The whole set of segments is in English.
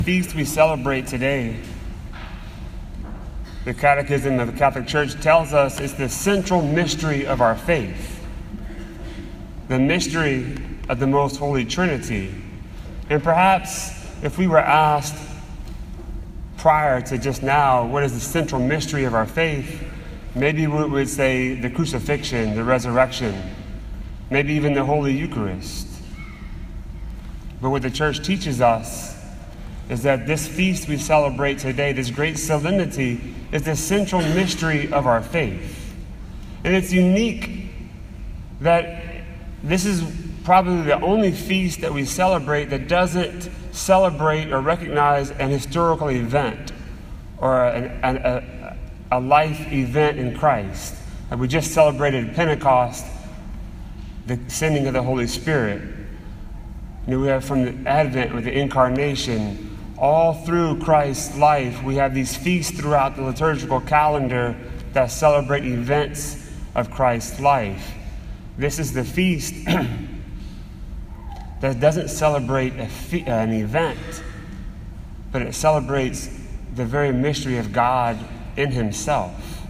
feast we celebrate today, the Catechism of the Catholic Church tells us it's the central mystery of our faith, the mystery of the Most Holy Trinity. And perhaps if we were asked prior to just now, what is the central mystery of our faith, maybe we would say the crucifixion, the resurrection, maybe even the Holy Eucharist. But what the Church teaches us is that this feast we celebrate today, this great solemnity, is the central mystery of our faith. And it's unique that this is probably the only feast that we celebrate that doesn't celebrate or recognize an historical event or a life event in Christ. Like we just celebrated Pentecost, the sending of the Holy Spirit. We have from the Advent with the Incarnation, all through Christ's life, we have these feasts throughout the liturgical calendar that celebrate events of Christ's life. This is the feast that doesn't celebrate an event, but it celebrates the very mystery of God in Himself.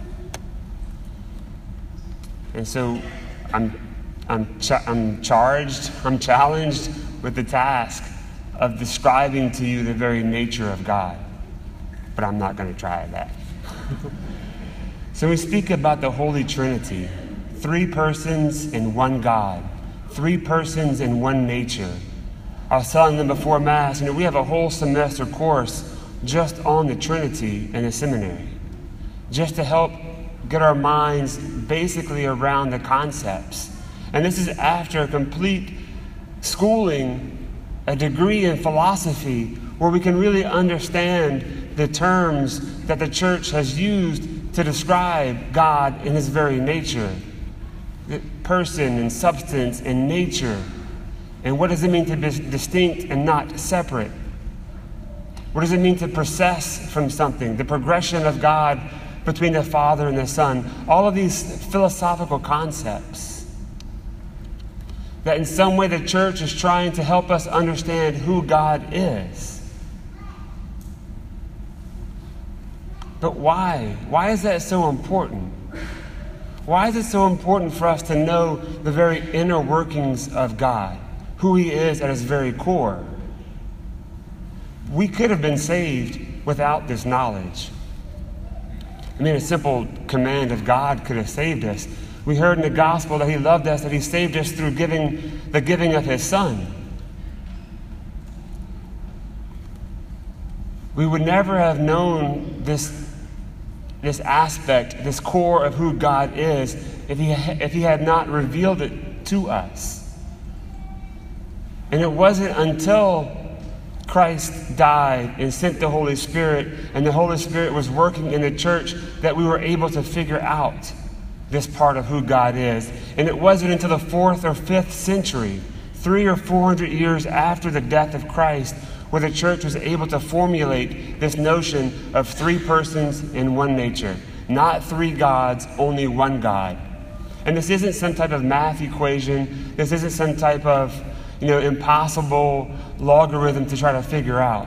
And so I'm challenged with the task of describing to you the very nature of God. But I'm not going to try that. So we speak about the Holy Trinity, 3 persons in one God, 3 persons in one nature. I was telling them before Mass, we have a whole semester course just on the Trinity in the seminary, just to help get our minds basically around the concepts. And this is after a complete schooling, a degree in philosophy, where we can really understand the terms that the Church has used to describe God in His very nature. The person and substance and nature. And what does it mean to be distinct and not separate? What does it mean to process from something? The progression of God between the Father and the Son. All of these philosophical concepts that in some way the Church is trying to help us understand who God is. But why? Why is that so important? Why is it so important for us to know the very inner workings of God, who He is at His very core? We could have been saved without this knowledge. A simple command of God could have saved us. We heard in the gospel that He loved us, that He saved us through the giving of His Son. We would never have known this aspect, this core of who God is, if He had not revealed it to us. And it wasn't until Christ died and sent the Holy Spirit, and the Holy Spirit was working in the Church, that we were able to figure out this part of who God is. And it wasn't until the 4th or 5th century, 300 or 400 years after the death of Christ, where the Church was able to formulate this notion of 3 persons in one nature. Not 3 gods, only one God. And this isn't some type of math equation. This isn't some type of impossible logarithm to try to figure out.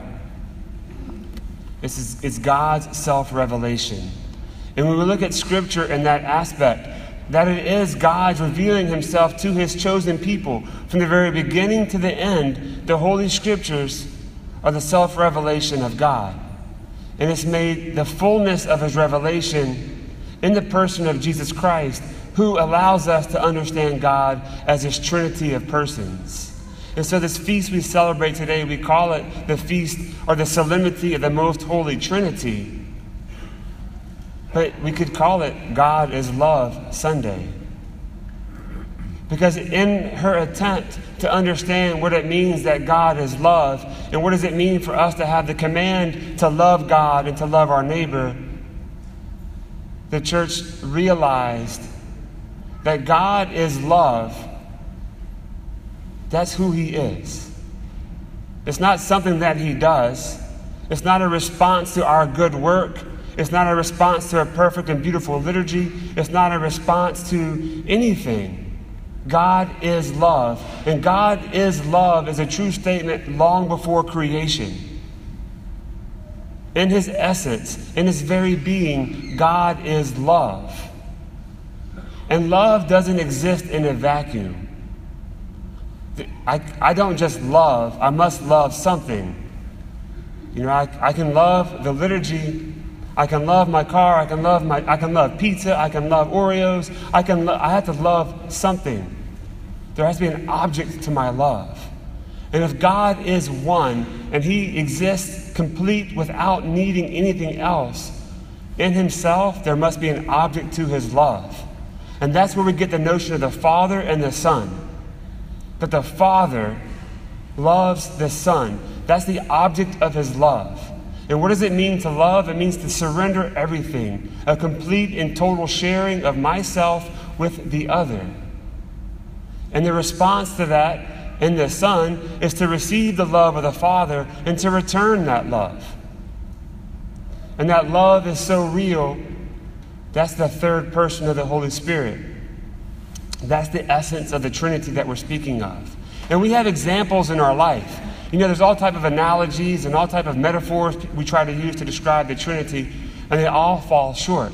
It's God's self-revelation. And when we look at Scripture in that aspect, that it is God revealing Himself to His chosen people. From the very beginning to the end, the Holy Scriptures are the self-revelation of God. And it's made the fullness of His revelation in the person of Jesus Christ, who allows us to understand God as His Trinity of persons. And so this feast we celebrate today, we call it the feast or the solemnity of the Most Holy Trinity. But we could call it God is Love Sunday. Because in her attempt to understand what it means that God is love, and what does it mean for us to have the command to love God and to love our neighbor, the Church realized that God is love. That's who He is. It's not something that He does. It's not a response to our good work. It's not a response to a perfect and beautiful liturgy. It's not a response to anything. God is love. And God is love is a true statement long before creation. In his essence, in his very being, God is love. And love doesn't exist in a vacuum. I don't just love, I must love something. You know, I can love the liturgy, I can love my car, I can love pizza, I can love Oreos, I have to love something. There has to be an object to my love. And if God is one and he exists complete without needing anything else, in himself there must be an object to his love. And that's where we get the notion of the Father and the Son. That the Father loves the Son. That's the object of his love. And what does it mean to love? It means to surrender everything, a complete and total sharing of myself with the other. And the response to that in the Son is to receive the love of the Father and to return that love. And that love is so real, that's the third person of the Holy Spirit. That's the essence of the Trinity that we're speaking of. And we have examples in our life. You know, there's all type of analogies and all type of metaphors we try to use to describe the Trinity, and they all fall short.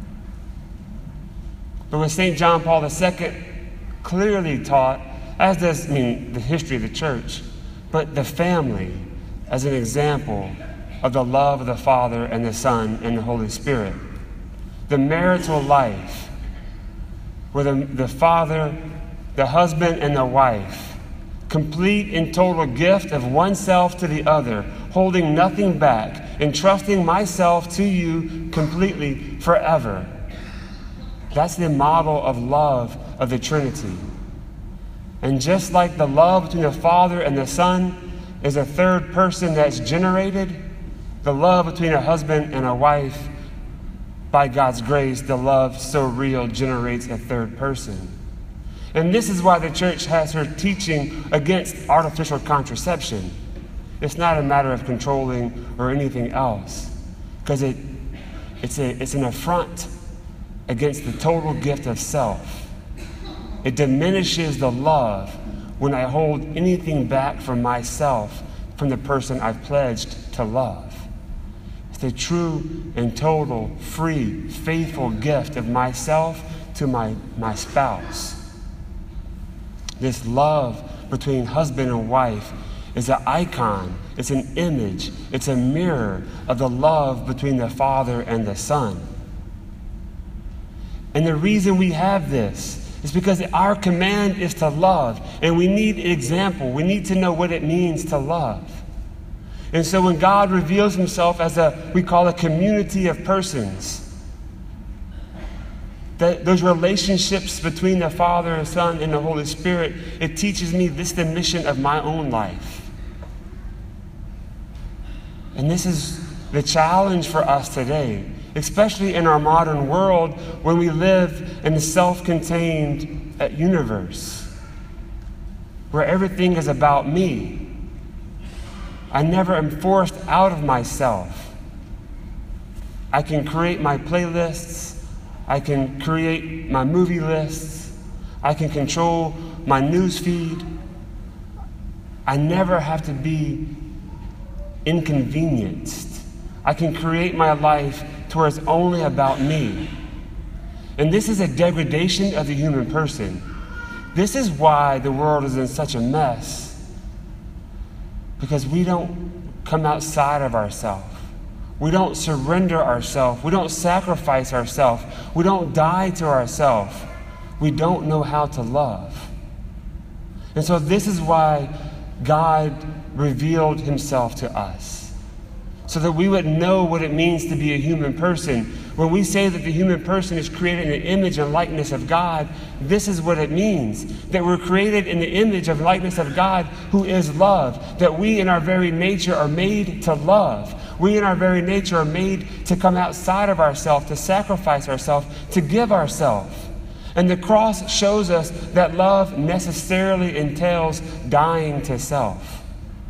But when St. John Paul II clearly taught, as does the history of the church, but the family as an example of the love of the Father and the Son and the Holy Spirit. The marital life, where the father, the husband, and the wife, complete and total gift of oneself to the other, holding nothing back, entrusting myself to you completely forever. That's the model of love of the Trinity. And just like the love between the Father and the Son is a third person that's generated, the love between a husband and a wife, by God's grace, the love so real generates a third person. And this is why the church has her teaching against artificial contraception. It's not a matter of controlling or anything else, because it's an affront against the total gift of self. It diminishes the love when I hold anything back from myself, from the person I've pledged to love. It's the true and total, free, faithful gift of myself to my spouse. This love between husband and wife is an icon, it's an image, it's a mirror of the love between the Father and the Son. And the reason we have this is because our command is to love, and we need an example. We need to know what it means to love. And so when God reveals himself as we call a community of persons, that those relationships between the Father and Son and the Holy Spirit, it teaches me this is the mission of my own life. And this is the challenge for us today, especially in our modern world when we live in a self-contained universe where everything is about me. I never am forced out of myself. I can create my playlists. I can create my movie lists. I can control my news feed. I never have to be inconvenienced. I can create my life to where it's only about me. And this is a degradation of the human person. This is why the world is in such a mess. Because we don't come outside of ourselves. We don't surrender ourselves. We don't sacrifice ourselves. We don't die to ourselves. We don't know how to love. And so this is why God revealed himself to us, so that we would know what it means to be a human person. When we say that the human person is created in the image and likeness of God, this is what it means. That we're created in the image and likeness of God, who is love. That we in our very nature are made to love. We in our very nature are made to come outside of ourselves, to sacrifice ourselves, to give ourselves. And the cross shows us that love necessarily entails dying to self.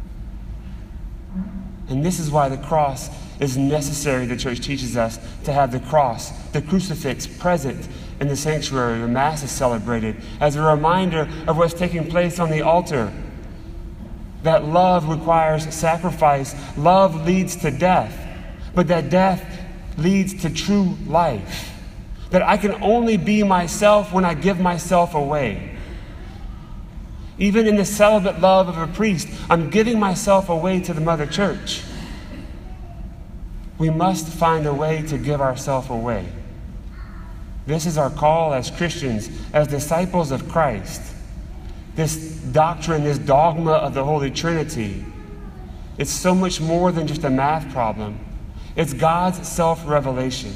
And this is why the cross is necessary, the church teaches us, to have the cross, the crucifix, present in the sanctuary where Mass is celebrated as a reminder of what's taking place on the altar. That love requires sacrifice. Love leads to death. but that death leads to true life. That I can only be myself when I give myself away. Even in the celibate love of a priest, I'm giving myself away to the Mother Church. We must find a way to give ourselves away. This is our call as Christians, as disciples of Christ. This doctrine, this dogma of the Holy Trinity, it's so much more than just a math problem. It's God's self-revelation.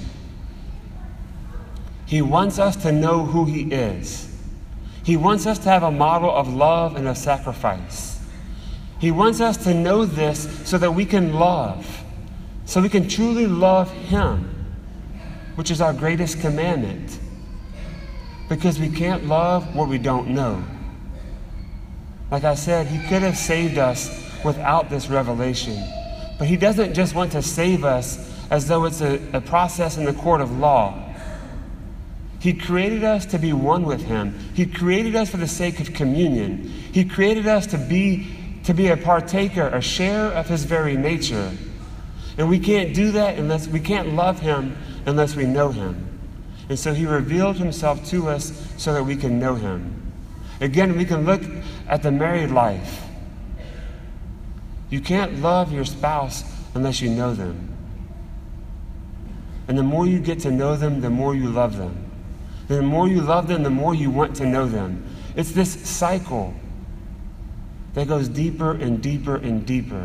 He wants us to know who He is. He wants us to have a model of love and of sacrifice. He wants us to know this so that we can love, so we can truly love Him, which is our greatest commandment. Because we can't love what we don't know. Like I said, He could have saved us without this revelation. But He doesn't just want to save us as though it's a process in the court of law. He created us to be one with Him. He created us for the sake of communion. He created us to be a partaker, a share of His very nature. And we can't do that unless we can't love Him unless we know Him. And so He revealed Himself to us so that we can know Him. Again, we can look at the married life. You can't love your spouse unless you know them. And the more you get to know them, the more you love them. The more you love them, the more you want to know them. It's this cycle that goes deeper and deeper and deeper.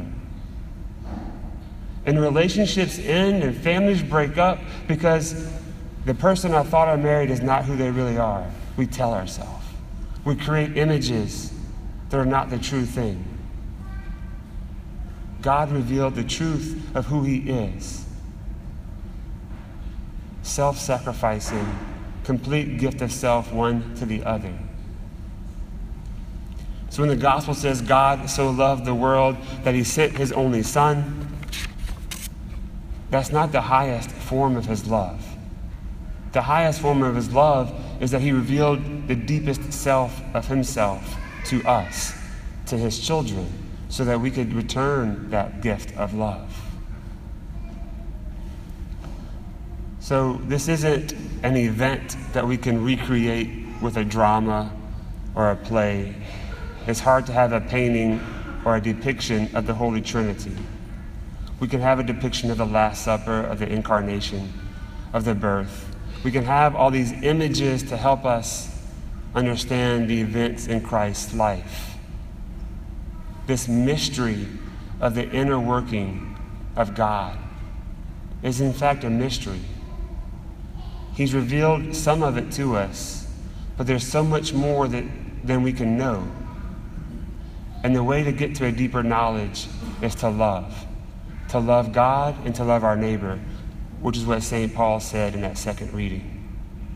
And relationships end and families break up because the person I thought I married is not who they really are. We tell ourselves. We create images that are not the true thing. God revealed the truth of who He is. Self-sacrificing, complete gift of self, one to the other. So when the gospel says God so loved the world that He sent His only Son, that's not the highest form of His love. The highest form of His love is that He revealed the deepest self of Himself to us, to His children, so that we could return that gift of love. So this isn't an event that we can recreate with a drama or a play. It's hard to have a painting or a depiction of the Holy Trinity. We can have a depiction of the Last Supper, of the Incarnation, of the birth. We can have all these images to help us understand the events in Christ's life. This mystery of the inner working of God is in fact a mystery. He's revealed some of it to us, but there's so much more than we can know. And the way to get to a deeper knowledge is to love God and to love our neighbor, which is what St. Paul said in that second reading.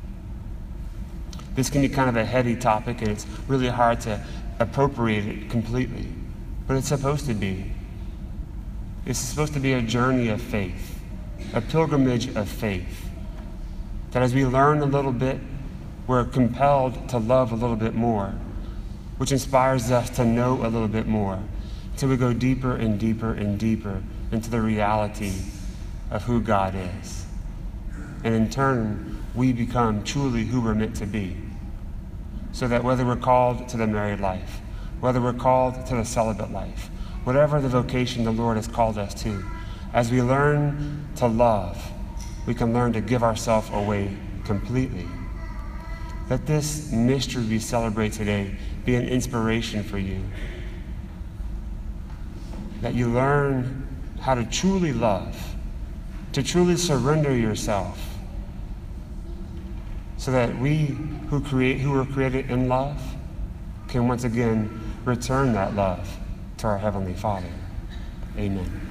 This can be kind of a heady topic, and it's really hard to appropriate it completely, but it's supposed to be. It's supposed to be a journey of faith, a pilgrimage of faith. That as we learn a little bit, we're compelled to love a little bit more, which inspires us to know a little bit more, until we go deeper and deeper and deeper into the reality of who God is. And in turn, we become truly who we're meant to be. So that whether we're called to the married life, whether we're called to the celibate life, whatever the vocation the Lord has called us to, as we learn to love, we can learn to give ourselves away completely. Let this mystery we celebrate today be an inspiration for you. That you learn how to truly love, to truly surrender yourself, so that we who were created in love can once again return that love to our Heavenly Father. Amen.